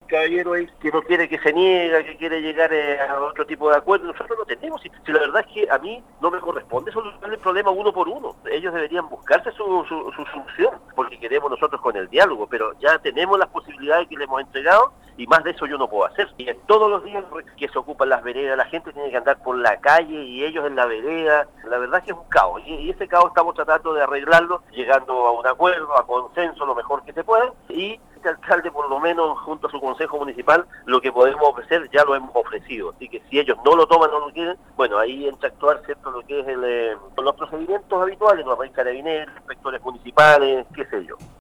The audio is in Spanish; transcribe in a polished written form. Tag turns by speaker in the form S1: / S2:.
S1: caballero ahí que no quiere, que se niega, que quiere llegar a otro tipo de acuerdo. Nosotros no tenemos. Si la verdad es que a mí no me corresponde solucionar el problema uno por uno. Ellos deberían buscarse su solución, porque queremos nosotros con el diálogo, pero ya tenemos las posibilidades que le hemos entregado y más de eso yo no puedo hacer. Y en todos los días que se ocupan las veredas, la gente tiene que andar por la calle y ellos en la vereda. La verdad es que es un caos y ese caos estamos tratando de arreglarlo, llegando a un acuerdo, a consenso lo mejor que se pueda, y este alcalde por lo menos junto a su consejo municipal lo que podemos ofrecer ya lo hemos ofrecido, así que si ellos no lo toman, no lo quieren, bueno, ahí entra a actuar, ¿cierto?, lo que es los procedimientos habituales, los reyes carabineros, inspectores municipales, qué sé yo.